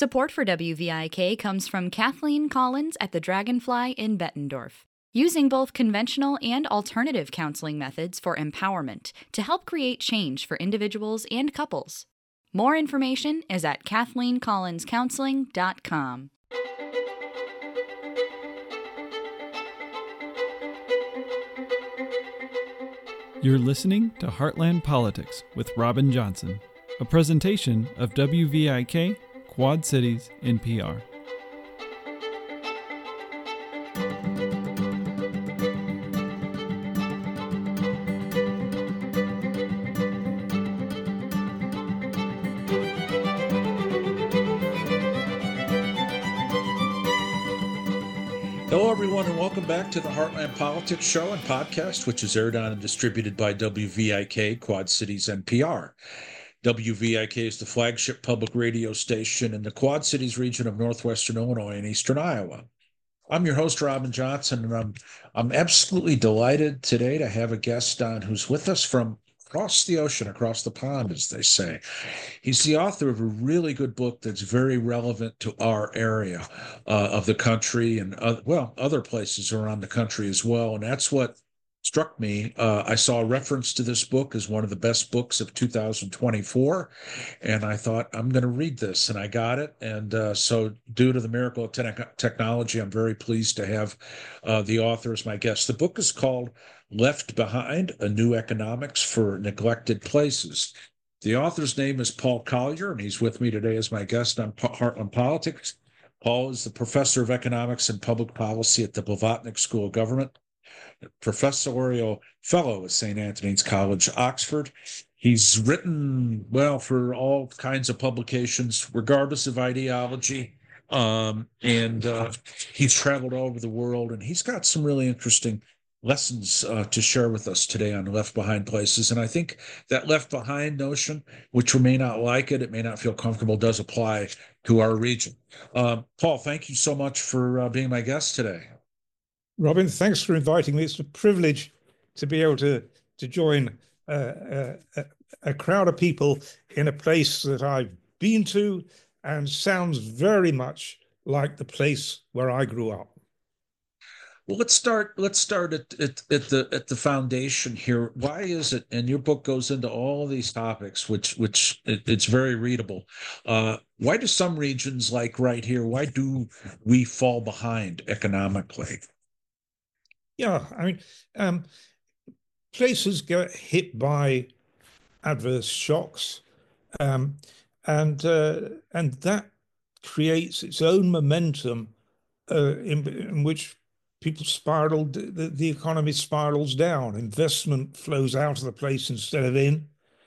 Support for WVIK comes from Kathleen Collins at the Dragonfly in Bettendorf, using both conventional and alternative counseling methods for empowerment to help create change for individuals and couples. More information is at KathleenCollinsCounseling.com. You're listening to Heartland Politics with Robin Johnson, a presentation of WVIK, Quad Cities NPR. Hello, everyone, and welcome back to the Heartland Politics Show and podcast, which is aired on and distributed by WVIK, Quad Cities NPR. WVIK is the flagship public radio station in the Quad Cities region of northwestern Illinois and eastern Iowa. I'm your host, Robin Johnson, and I'm absolutely delighted today to have a guest on who's with us from across the ocean, across the pond, as they say. He's the author of a really good book that's very relevant to our area of the country and, other places around the country as well. And that's what struck me. I saw a reference to this book as one of the best books of 2024, and I thought, I'm going to read this, and I got it. And so due to the miracle of technology, I'm very pleased to have the author as my guest. The book is called Left Behind, A New Economics for Neglected Places. The author's name is Paul Collier, and he's with me today as my guest on Heartland Politics. Paul is the professor of economics and public policy at the Blavatnik School of Government, professorial fellow at St. Antony's College, Oxford. He's written, for all kinds of publications, regardless of ideology, and he's traveled all over the world, and he's got some really interesting lessons to share with us today on Left Behind Places. And I think that left behind notion, which we may not like it may not feel comfortable, does apply to our region. Paul, thank you so much for being my guest today. Robin, thanks for inviting me. It's a privilege to be able to join a crowd of people in a place that I've been to and sounds very much like the place where I grew up. Well, let's start at the foundation here. Why is it, and your book goes into all these topics, which it's very readable. Why do some regions, like right here, why do we fall behind economically? Yeah, places get hit by adverse shocks, and that creates its own momentum in which people spiral. The economy spirals down. Investment flows out of the place instead of in,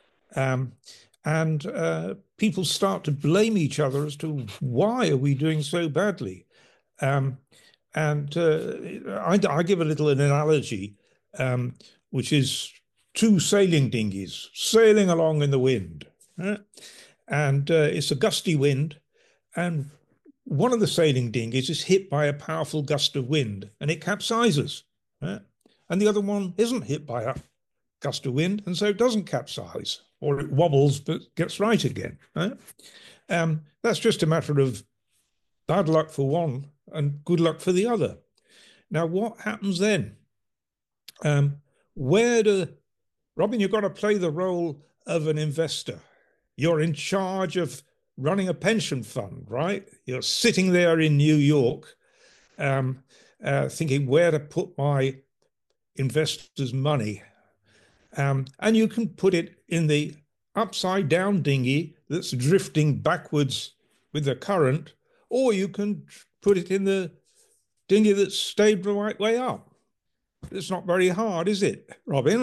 and people start to blame each other as to why are we doing so badly. And I give a little an analogy, which is two sailing dinghies sailing along in the wind. And it's a gusty wind, and one of the sailing dinghies is hit by a powerful gust of wind, and it capsizes. And the other one isn't hit by a gust of wind, and so it doesn't capsize, or it wobbles but gets right again. That's just a matter of bad luck for one and good luck for the other. Now, what happens then? Robin, you've got to play the role of an investor. You're in charge of running a pension fund, right? You're sitting there in New York, thinking where to put my investors' money. And you can put it in the upside down dinghy that's drifting backwards with the current, or you can put it in the dinghy that's stayed the right way up. It's not very hard, is it, Robin?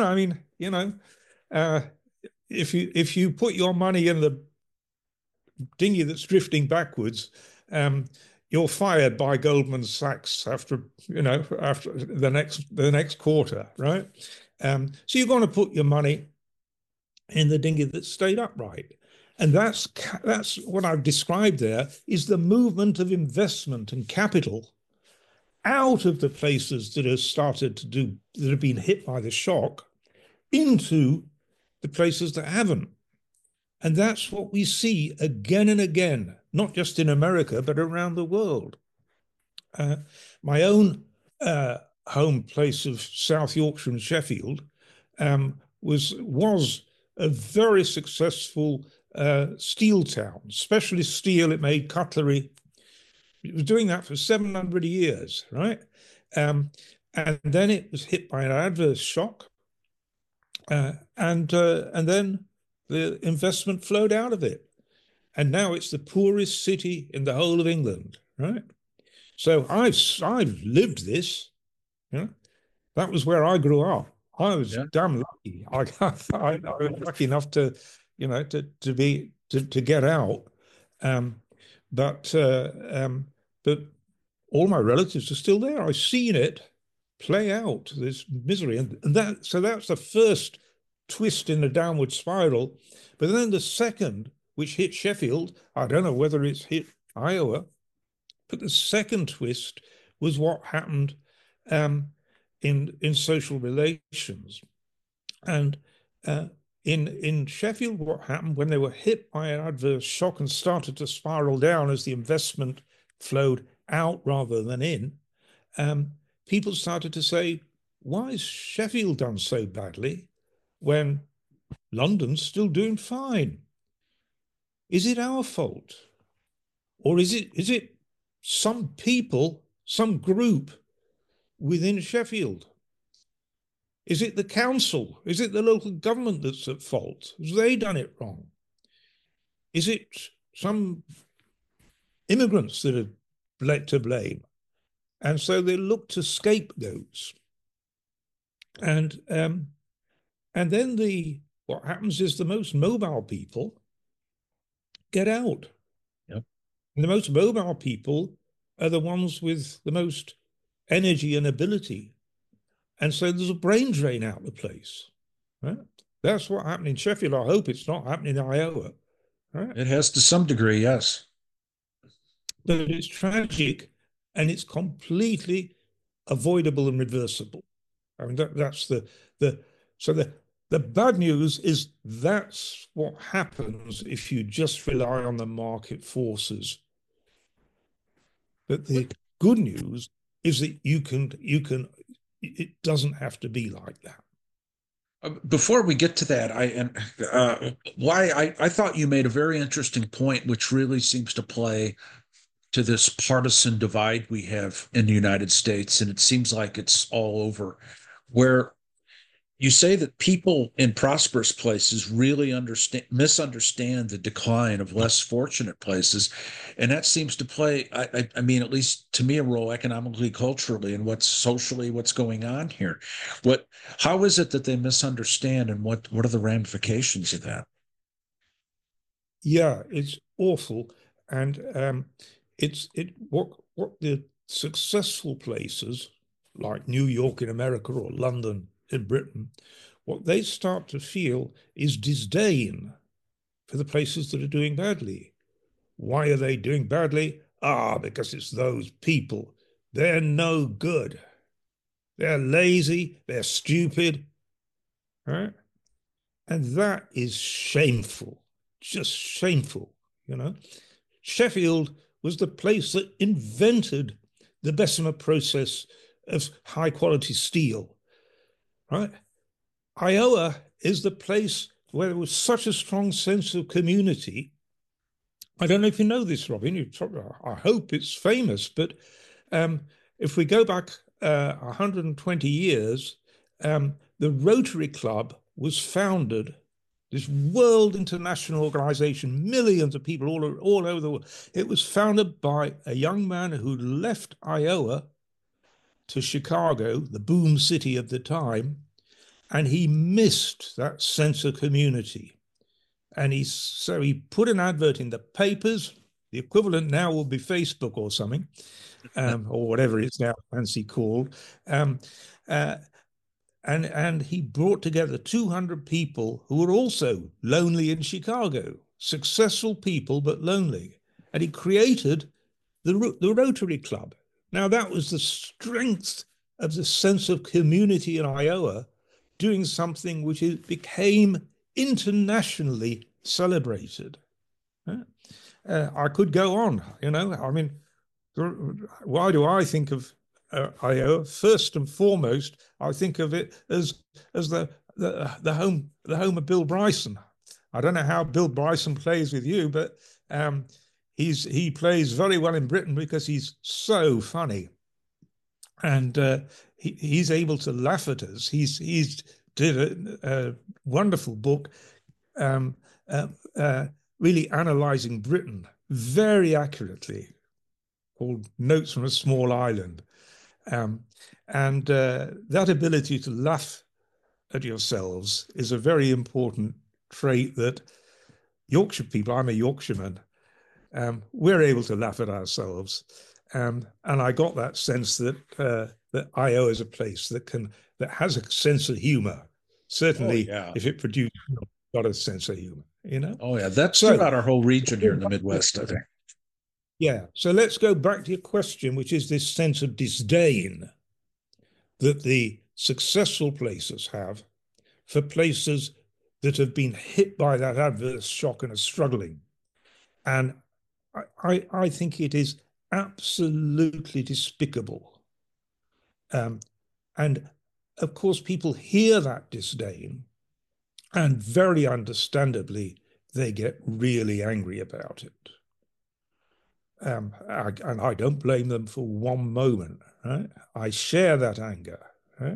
If you put your money in the dinghy that's drifting backwards, you're fired by Goldman Sachs after the next quarter, right? So you're going to put your money in the dinghy that stayed upright. And that's what I've described there, is the movement of investment and capital out of the places that have been hit by the shock into the places that haven't. And that's what we see again and again, not just in America, but around the world. My own home place of South Yorkshire and Sheffield was a very successful steel town, specialist steel. It made cutlery. It was doing that for 700 years, right? And then it was hit by an adverse shock, and then the investment flowed out of it, and now it's the poorest city in the whole of England, right? So I've lived this. You know, that was where I grew up. I was damn lucky. I was lucky enough to, to get out. But all my relatives are still there. I've seen it play out, this misery, and that's the first twist in the downward spiral. But then the second, which hit Sheffield, I don't know whether it's hit Iowa, but the second twist was what happened in social relations. And in Sheffield, what happened when they were hit by an adverse shock and started to spiral down as the investment flowed out rather than in, people started to say, why is Sheffield done so badly when London's still doing fine? Is it our fault? Or is it some people, some group within Sheffield? Is it the council? Is it the local government that's at fault? Have they done it wrong? Is it some immigrants that are to blame? And so they look to scapegoats. And then what happens is the most mobile people get out. Yep. And the most mobile people are the ones with the most energy and ability. And so there's a brain drain out of the place. Right? That's what happened in Sheffield. I hope it's not happening in Iowa. Right? It has to some degree, yes. But it's tragic, and it's completely avoidable and reversible. I mean, that's the bad news is that's what happens if you just rely on the market forces. But the good news is that you can it doesn't have to be like that. Before we get to that, I thought you made a very interesting point, which really seems to play to this partisan divide we have in the United States, and it seems like it's all over, where you say that people in prosperous places really misunderstand the decline of less fortunate places, and that seems to play, I mean, at least to me, a role economically, culturally, and what's going on here. How is it that they misunderstand, and what are the ramifications of that? Yeah, it's awful, and what the successful places like New York in America or London in Britain, what they start to feel is disdain for the places that are doing badly. Why are they doing badly? Because it's those people. They're no good. They're lazy. They're stupid. Right? And that is shameful, just shameful, you know. Sheffield was the place that invented the Bessemer process of high quality steel. Right? Iowa is the place where there was such a strong sense of community. I don't know if you know this, Robin. I hope it's famous, but if we go back 120 years, the Rotary Club was founded, this world international organization, millions of people all over the world. It was founded by a young man who left Iowa to Chicago, the boom city of the time, and he missed that sense of community. And so he put an advert in the papers. The equivalent now will be Facebook or something, or whatever it's now fancy called. And he brought together 200 people who were also lonely in Chicago, successful people, but lonely. And he created the Rotary Club. Now, that was the strength of the sense of community in Iowa, doing something which became internationally celebrated. I could go on, I mean, why do I think of Iowa? First and foremost, I think of it as the home of Bill Bryson. I don't know how Bill Bryson plays with you, but he plays very well in Britain because he's so funny, and he's able to laugh at us. He's did a wonderful book, really analysing Britain very accurately, called Notes from a Small Island. And that ability to laugh at yourselves is a very important trait that Yorkshire people, I'm a Yorkshireman, we're able to laugh at ourselves. And I got that sense that that Io is a place that has a sense of humor. Certainly, if it produced got a sense of humor, Oh yeah, that's throughout our whole region here in the Midwest, I think. Yeah. So let's go back to your question, which is this sense of disdain that the successful places have for places that have been hit by that adverse shock and are struggling. And I think it is absolutely despicable. And of course, people hear that disdain, and very understandably, they get really angry about it. And I don't blame them for one moment. Right? I share that anger. Right?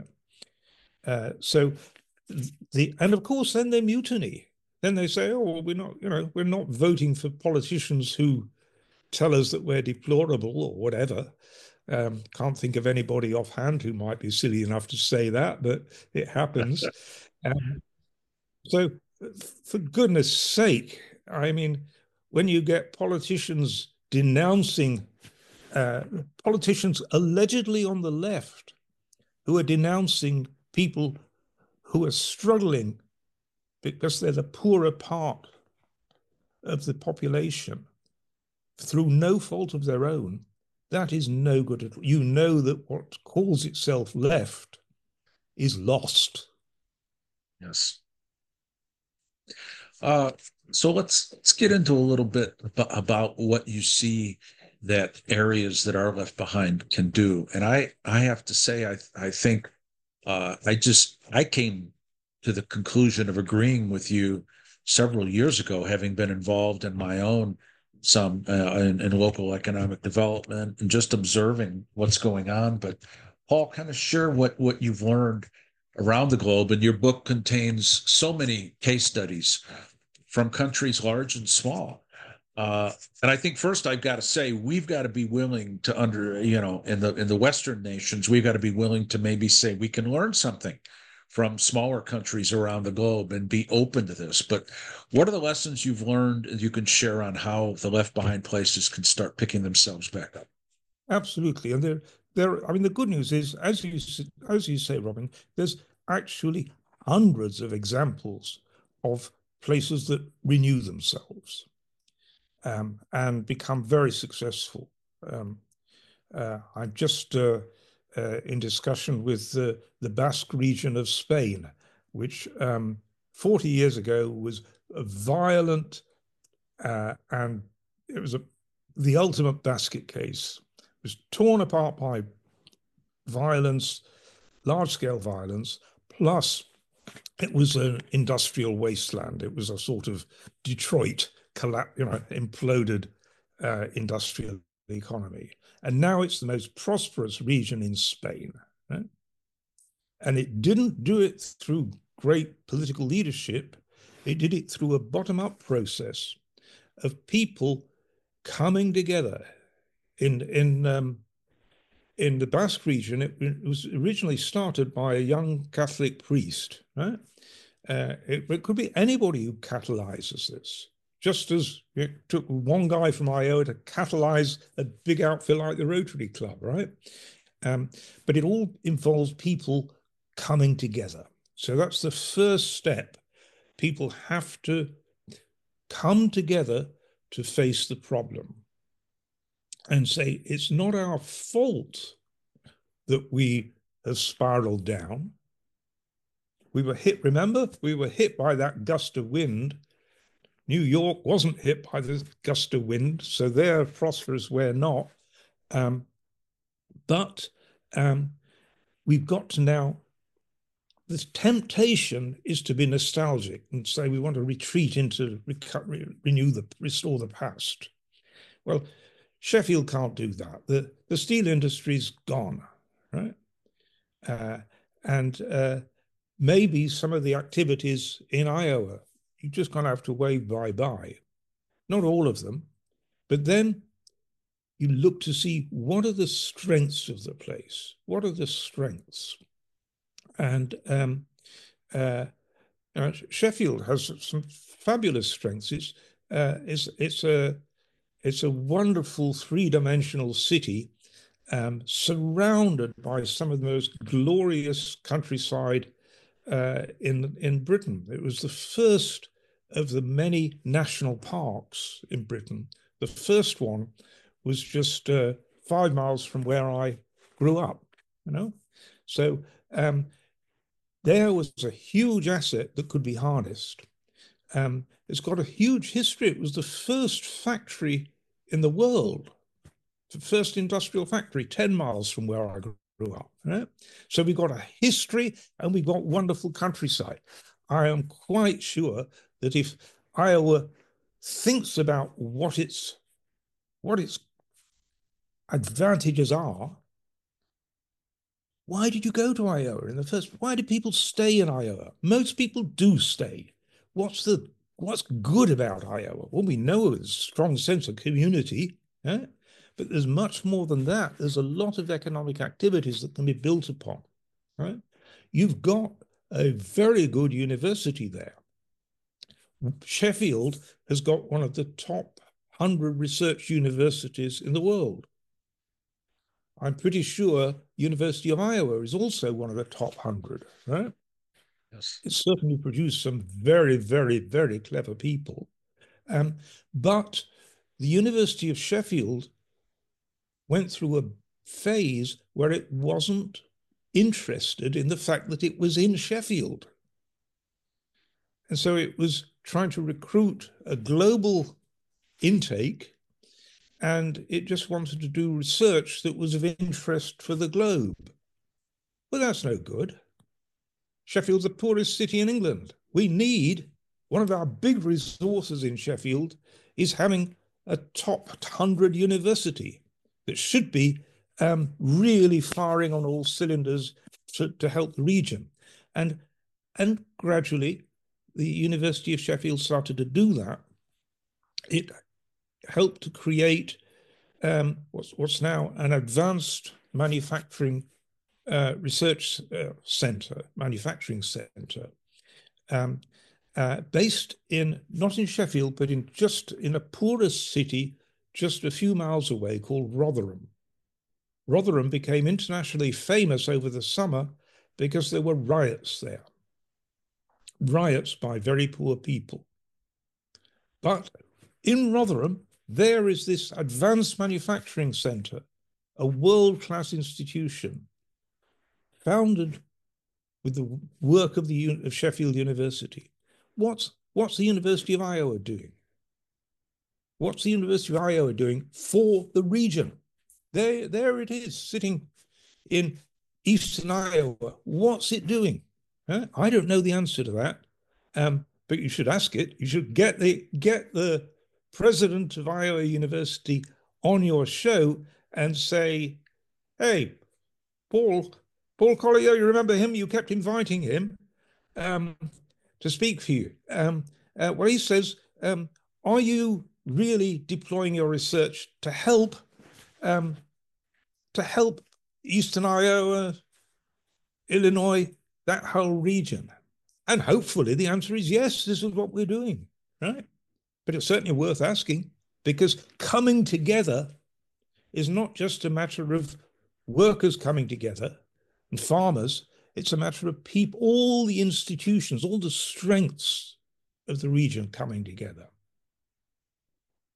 And of course, then they mutiny. Then they say, "Oh, well, we're not voting for politicians who tell us that we're deplorable or whatever." Can't think of anybody offhand who might be silly enough to say that, but it happens. So, for goodness sake, I mean, when you get politicians denouncing, politicians allegedly on the left who are denouncing people who are struggling because they're the poorer part of the population through no fault of their own, that is no good at all. You know that what calls itself left is lost. Yes. So let's get into a little bit about what you see that areas that are left behind can do. And I have to say, I think I came to the conclusion of agreeing with you several years ago, having been involved in my own some in local economic development and just observing what's going on. But Paul, kind of share what you've learned around the globe, and your book contains so many case studies from countries large and small. And I think first I've got to say we've got to be willing to in the Western nations, we've got to be willing to maybe say we can learn something from smaller countries around the globe and be open to this. But what are the lessons you've learned you can share on how the left behind places can start picking themselves back up? Absolutely. And I mean, the good news is, as you say, Robin, there's actually hundreds of examples of places that renew themselves and become very successful. I'm just in discussion with the Basque region of Spain, which 40 years ago was a violent and it was the ultimate basket case. It was torn apart by violence, large-scale violence, plus it was an industrial wasteland. It was a sort of Detroit imploded industrial economy. And now it's the most prosperous region in Spain. Right? And it didn't do it through great political leadership. It did it through a bottom-up process of people coming together. In the Basque region, it was originally started by a young Catholic priest. Right? It could be anybody who catalyzes this. Just as it took one guy from Iowa to catalyze a big outfit like the Rotary Club, right? But it all involves people coming together. So that's the first step. People have to come together to face the problem and say, it's not our fault that we have spiraled down. We were hit, remember? We were hit by that gust of wind. New York wasn't hit by the gust of wind, so they're prosperous, we're not. But we've got to now, the temptation is to be nostalgic and say we want to retreat into restore the past. Well, Sheffield can't do that. The steel industry's gone, right? And maybe some of the activities in Iowa, you're just going to have to wave bye-bye. Not all of them, but then you look to see what are the strengths of the place? What are the strengths? And Sheffield has some fabulous strengths. It's a wonderful three-dimensional city, surrounded by some of the most glorious countryside in Britain. It was the first of the many national parks in Britain. The first one was just 5 miles from where I grew up, So there was a huge asset that could be harnessed. It's got a huge history. It was the first factory in the world, the first industrial factory, 10 miles from where I grew up. Right? So we've got a history and we've got wonderful countryside. I am quite sure that if Iowa thinks about what its advantages are, why did you go to Iowa in the first? Why do people stay in Iowa? Most people do stay. What's good about Iowa? Well, we know there's a strong sense of community, but there's much more than that. There's a lot of economic activities that can be built upon, right? You've got a very good university there. Sheffield has got one of the top 100 research universities in the world. I'm pretty sure University of Iowa is also one of the top 100, right? Yes. It's certainly produced some very, very, very clever people. But the University of Sheffield went through a phase where it wasn't interested in the fact that it was in Sheffield. And so it was trying to recruit a global intake, and it just wanted to do research that was of interest for the globe. Well, that's no good. Sheffield's the poorest city in England. We need, one of our big resources in Sheffield is having a top 100 university that should be really firing on all cylinders to help the region. And gradually, the University of Sheffield started to do that. It helped to create what's now an advanced manufacturing research center, manufacturing center, based not in Sheffield, but in a poorest city just a few miles away called Rotherham. Rotherham became internationally famous over the summer because there were riots there. Riots by very poor people. But in Rotherham, there is this advanced manufacturing center, a world-class institution founded with the work of of Sheffield University. What's the University of Iowa doing? What's the University of Iowa doing for the region? There it is, sitting in eastern Iowa. What's it doing? I don't know the answer to that, but you should ask it. You should get the president of Iowa University on your show and say, hey, Paul Collier, you remember him? You kept inviting him to speak for you. Well, he says, are you really deploying your research to help Eastern Iowa, Illinois, that whole region? And hopefully the answer is yes, this is what we're doing, right? But it's certainly worth asking, because coming together is not just a matter of workers coming together and farmers. It's a matter of people, all the institutions, all the strengths of the region coming together.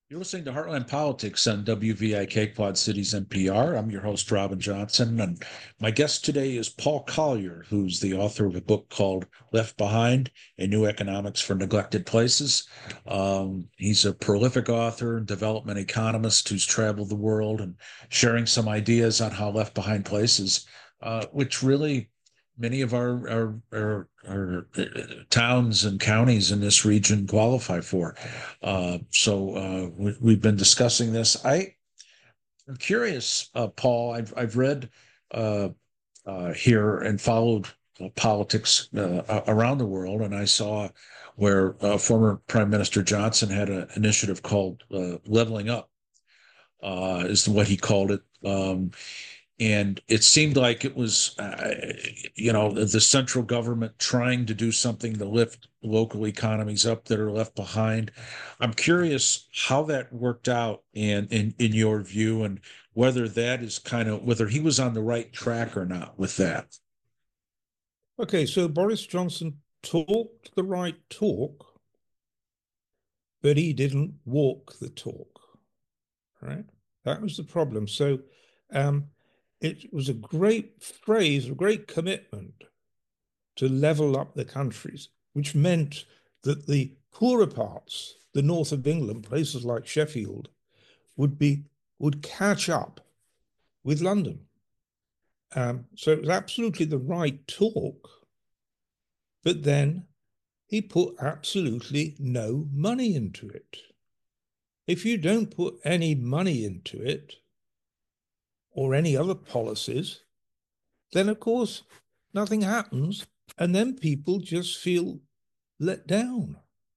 You're listening to Heartland Politics on WVIK Quad Cities NPR. I'm your host, Robin Johnson, and my guest today is Paul Collier, who's the author of a book called Left Behind, A New Economics for Neglected Places. He's a prolific author and development economist who's traveled the world and sharing some ideas on how left behind places, which really many of our towns and counties in this region qualify for. So we've been discussing this. I'm curious, Paul. I've read here and followed politics around the world, and I saw where former Prime Minister Johnson had an initiative called Leveling Up, is what he called it. And it seemed like it was, the central government trying to do something to lift local economies up that are left behind. I'm curious how that worked out in your view, and whether that is whether he was on the right track or not with that. Okay, so Boris Johnson talked the right talk, but he didn't walk the talk, right? That was the problem. So, it was a great phrase, a great commitment to level up the countries, which meant that the poorer parts, the north of England, places like Sheffield, would catch up with London. So it was absolutely the right talk, but then he put absolutely no money into it. If you don't put any money into it, or any other policies, then of course nothing happens, and then people just feel let down.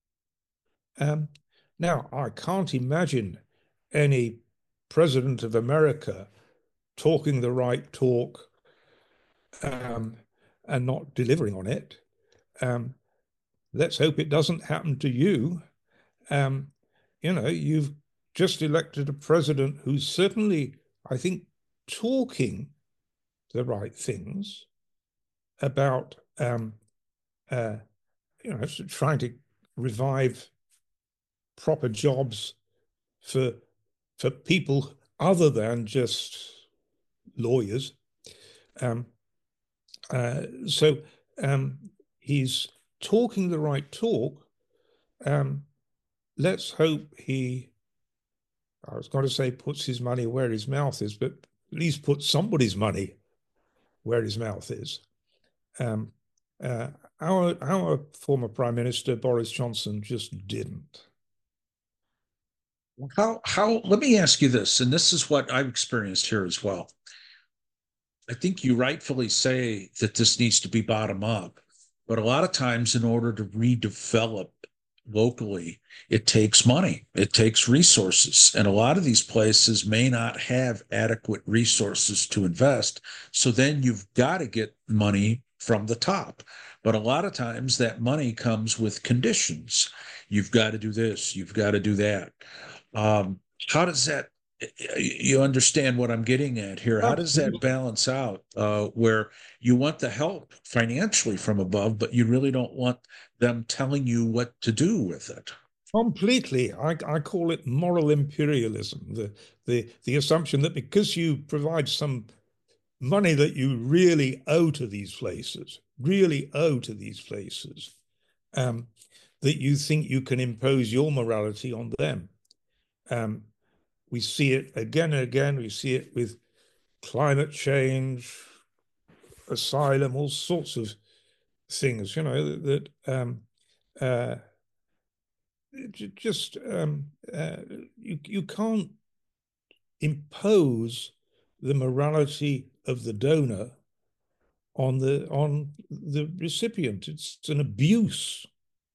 Now, I can't imagine any president of America talking the right talk and not delivering on it. Let's hope it doesn't happen to you. You've just elected a president who's certainly, I think, talking the right things about trying to revive proper jobs for people other than just lawyers. So he's talking the right talk. Let's hope he, I was going to say, puts his money where his mouth is, but at least put somebody's money where his mouth is. Our former Prime Minister, Boris Johnson, just didn't. Let me ask you this, and this is what I've experienced here as well. I think you rightfully say that this needs to be bottom up, but a lot of times in order to redevelop locally, it takes money, it takes resources, and a lot of these places may not have adequate resources to invest. So then you've got to get money from the top. But a lot of times that money comes with conditions. You've got to do this, you've got to do that. How does that, you understand what I'm getting at here? How does that balance out where you want the help financially from above, but you really don't want them telling you what to do with it? Completely. I call it moral imperialism, the assumption that because you provide some money that you really owe to these places, that you think you can impose your morality on them. We see it again and again. We see it with climate change, asylum, all sorts of things, that you can't impose the morality of the donor on the recipient. It's an abuse.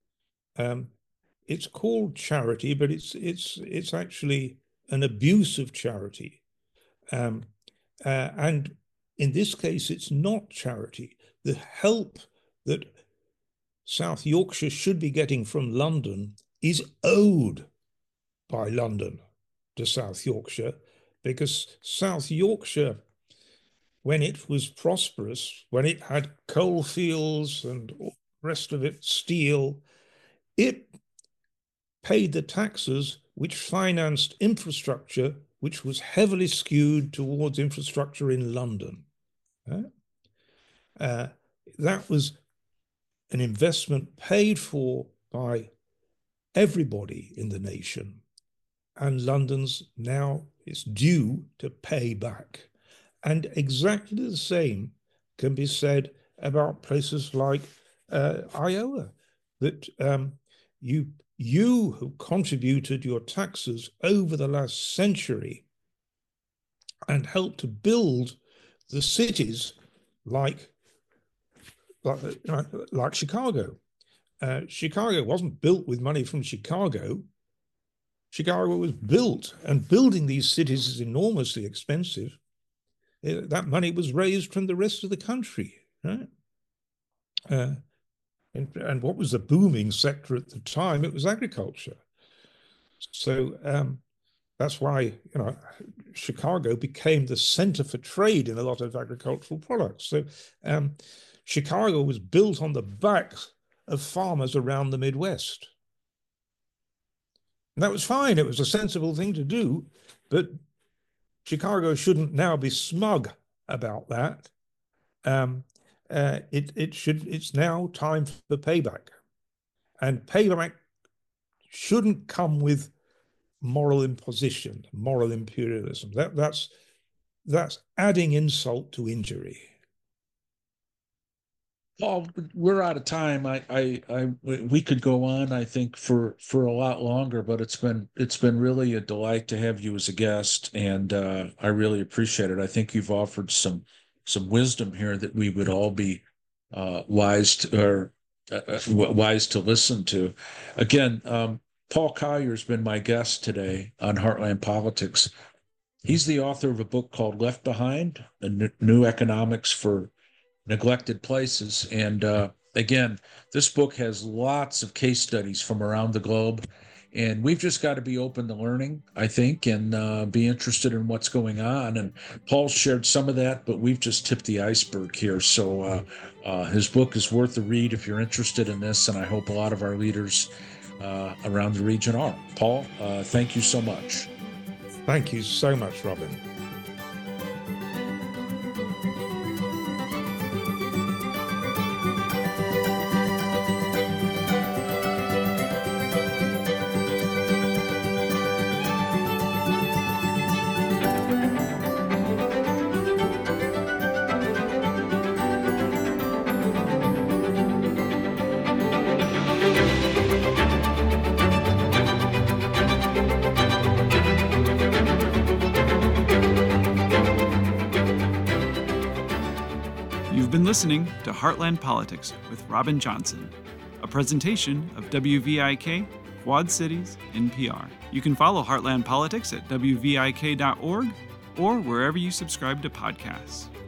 It's called charity, but it's actually an abuse of charity. And in this case, it's not charity. The help that South Yorkshire should be getting from London is owed by London to South Yorkshire, because South Yorkshire, when it was prosperous, when it had coal fields and all the rest of it, steel, it paid the taxes which financed infrastructure which was heavily skewed towards infrastructure in London. That was an investment paid for by everybody in the nation, and London's now is due to pay back. And exactly the same can be said about places like Iowa, that you who contributed your taxes over the last century and helped to build the cities like Chicago. Chicago wasn't built with money from Chicago. Chicago was built, and building these cities is enormously expensive. That money was raised from the rest of the country, right? And what was the booming sector at the time? It was agriculture. So that's why Chicago became the center for trade in a lot of agricultural products. So Chicago was built on the backs of farmers around the Midwest. And that was fine. It was a sensible thing to do, but Chicago shouldn't now be smug about that. It's now time for payback, and payback shouldn't come with moral imposition, moral imperialism. That's adding insult to injury. Paul, we're out of time. We could go on, I think, for a lot longer, but it's been really a delight to have you as a guest, and I really appreciate it. I think you've offered some wisdom here that we would all be wise to listen to. Again, Paul Collier has been my guest today on Heartland Politics. He's the author of a book called Left Behind: A New Economics for Neglected Places. And again, this book has lots of case studies from around the globe. And we've just got to be open to learning, I think, and be interested in what's going on. And Paul shared some of that, but we've just tipped the iceberg here. So his book is worth a read if you're interested in this, and I hope a lot of our leaders around the region are. Paul, thank you so much. Thank you so much, Robin. You've been listening to Heartland Politics with Robin Johnson, a presentation of WVIK Quad Cities NPR. You can follow Heartland Politics at WVIK.org or wherever you subscribe to podcasts.